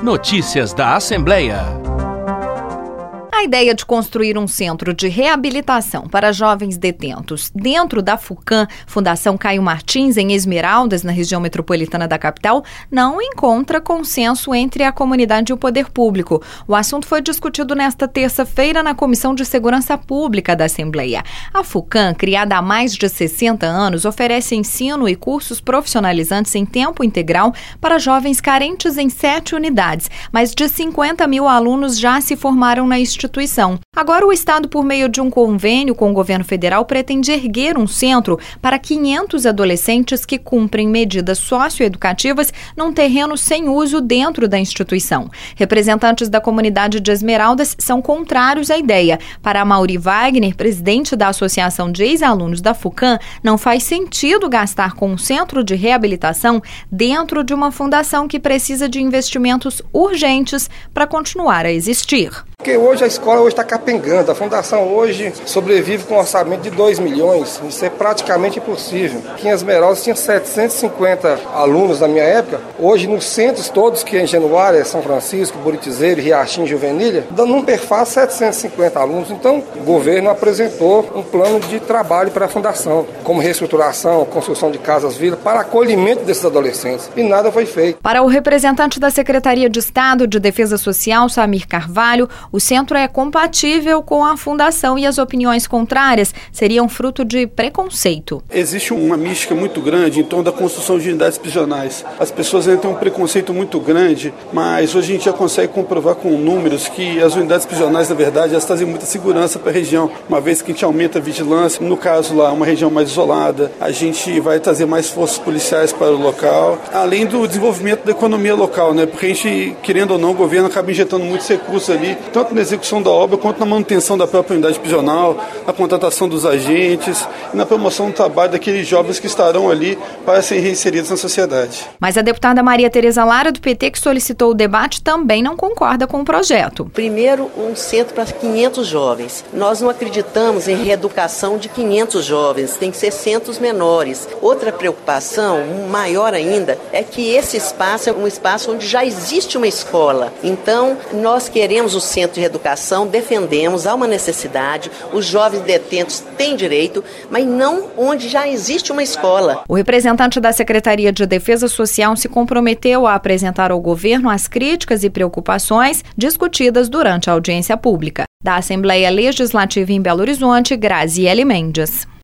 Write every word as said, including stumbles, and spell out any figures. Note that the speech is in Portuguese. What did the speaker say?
Notícias da Assembleia. A ideia de construir um centro de reabilitação para jovens detentos dentro da FUCAM, Fundação Caio Martins, em Esmeraldas, na região metropolitana da capital, não encontra consenso entre a comunidade e o poder público. O assunto foi discutido nesta terça-feira na Comissão de Segurança Pública da Assembleia. A FUCAM, criada há mais de sessenta anos, oferece ensino e cursos profissionalizantes em tempo integral para jovens carentes em sete unidades. Mais de cinquenta mil alunos já se formaram na instituição. Agora, o Estado, por meio de um convênio com o governo federal, pretende erguer um centro para quinhentos adolescentes que cumprem medidas socioeducativas num terreno sem uso dentro da instituição. Representantes da comunidade de Esmeraldas são contrários à ideia. Para Amaury Wagner, presidente da Associação de Ex-Alunos da FUCAM, não faz sentido gastar com um centro de reabilitação dentro de uma fundação que precisa de investimentos urgentes para continuar a existir. Porque hoje a escola hoje está capengando, a fundação hoje sobrevive com um orçamento de dois milhões, isso é praticamente impossível. Aqui em Esmeraldas tinha setecentos e cinquenta alunos na minha época, hoje nos centros todos, que é em Januária, São Francisco, Buritizeiro, Riachinho, Juvenília, não perfaz setecentos e cinquenta alunos. Então o governo apresentou um plano de trabalho para a fundação, como reestruturação, construção de casas-vila, para acolhimento desses adolescentes, e nada foi feito. Para o representante da Secretaria de Estado de Defesa Social, Samir Carvalho, o centro é compatível com a fundação e as opiniões contrárias seriam fruto de preconceito. Existe uma mística muito grande em torno da construção de unidades prisionais. As pessoas ainda têm um preconceito muito grande, mas hoje a gente já consegue comprovar com números que as unidades prisionais, na verdade, elas trazem muita segurança para a região, uma vez que a gente aumenta a vigilância. No caso lá, uma região mais isolada, a gente vai trazer mais forças policiais para o local, além do desenvolvimento da economia local, né? Porque a gente, querendo ou não, o governo acaba injetando muitos recursos ali, tanto na execução da obra quanto na manutenção da própria unidade prisional, na contratação dos agentes e na promoção do trabalho daqueles jovens que estarão ali para serem reinseridos na sociedade. Mas a deputada Maria Tereza Lara, do P T, que solicitou o debate, também não concorda com o projeto. Primeiro, um centro para quinhentos jovens. Nós não acreditamos em reeducação de quinhentos jovens, tem que ser centros menores. Outra preocupação, maior ainda, é que esse espaço é um espaço onde já existe uma escola. Então, nós queremos o centro de reeducação, defendemos, há uma necessidade, os jovens detentos têm direito, mas não onde já existe uma escola. O representante da Secretaria de Defesa Social se comprometeu a apresentar ao governo as críticas e preocupações discutidas durante a audiência pública. Da Assembleia Legislativa em Belo Horizonte, Graziele Mendes.